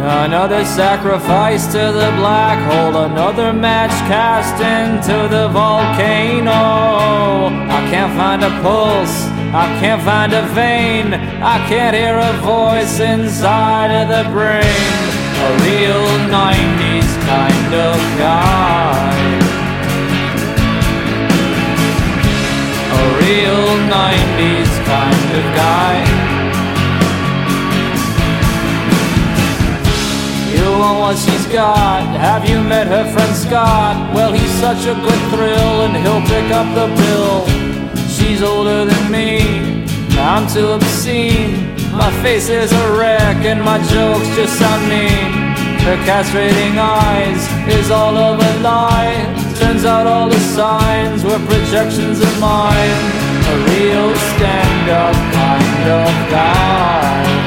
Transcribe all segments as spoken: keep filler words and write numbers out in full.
Another sacrifice to the black hole, another match cast into the volcano. I can't find a pulse, I can't find a vein, I can't hear a voice inside of the brain. A real nineties kind of guy. A real nineties kind of guy. You want what she's got? Have you met her friend Scott? Well, he's such a good thrill and he'll pick up the bill. She's older than me, I'm too obscene. My face is a wreck and my jokes just sound mean. Her castrating eyes is all of a lie. Turns out all the signs were projections of mine. A real stand-up kind of guy.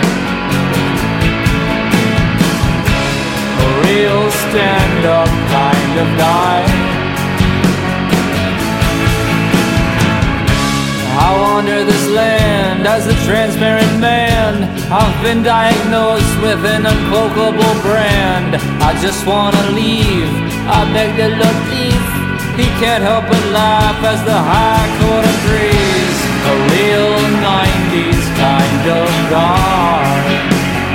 A real stand-up kind of guy. I wander this land as a transparent man. I've been diagnosed with an uncloakable brand. I just wanna leave, I beg to look deep. He can't help but laugh as the high court agrees. A real nineties kind of guy.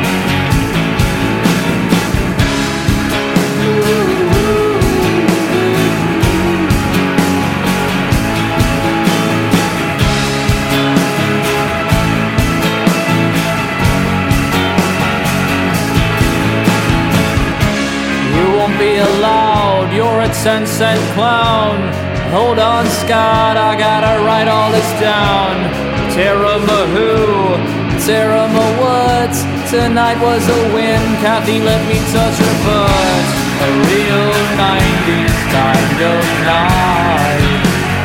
Be allowed, you're a ten cent clown. Hold on, Scott, I gotta write all this down. Tara Mahoo, Tara what? Tonight was a win, Kathy let me touch her butt. A real nineties kind of night.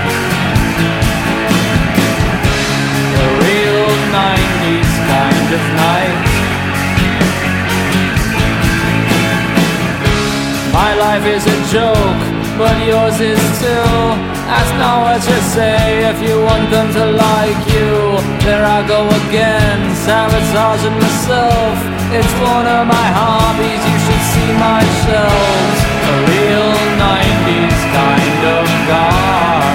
A real nineties kind of night. My life is a joke, but yours is too. That's not what you say if you want them to like you. There I go again, sabotaging myself. It's one of my hobbies, you should see my shelves. A real nineties kind of guy.